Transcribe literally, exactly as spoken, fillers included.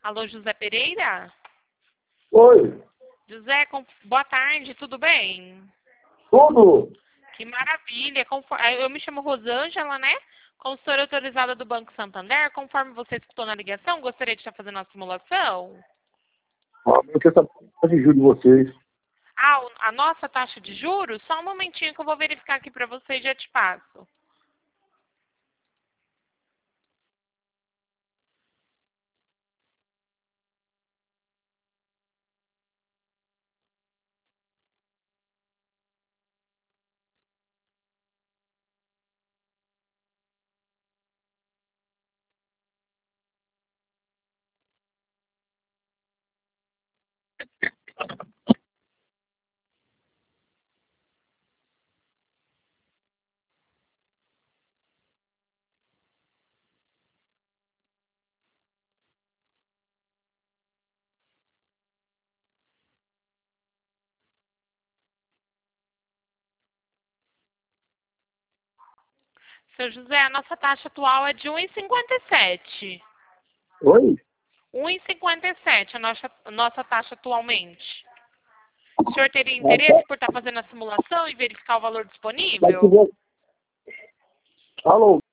Alô, José Pereira? Oi, José, com- boa tarde, tudo bem? tudo? Que maravilha. Confo- ah, Eu me chamo Rosângela, né? Consultora autorizada do Banco Santander. Conforme você escutou na ligação, gostaria de estar fazendo a simulação. Ah, eu quero saber de juros de vocês. Ah, o- a nossa taxa de juros? Só um momentinho que eu vou verificar aqui para você e já te passo. Seu José, a nossa taxa atual é de um vírgula cinquenta e sete. Oi? um vírgula cinquenta e sete a nossa, a nossa taxa atualmente. O senhor teria Ah, tá. interesse por estar fazendo a simulação e verificar o valor Mas que disponível? bom. Alô?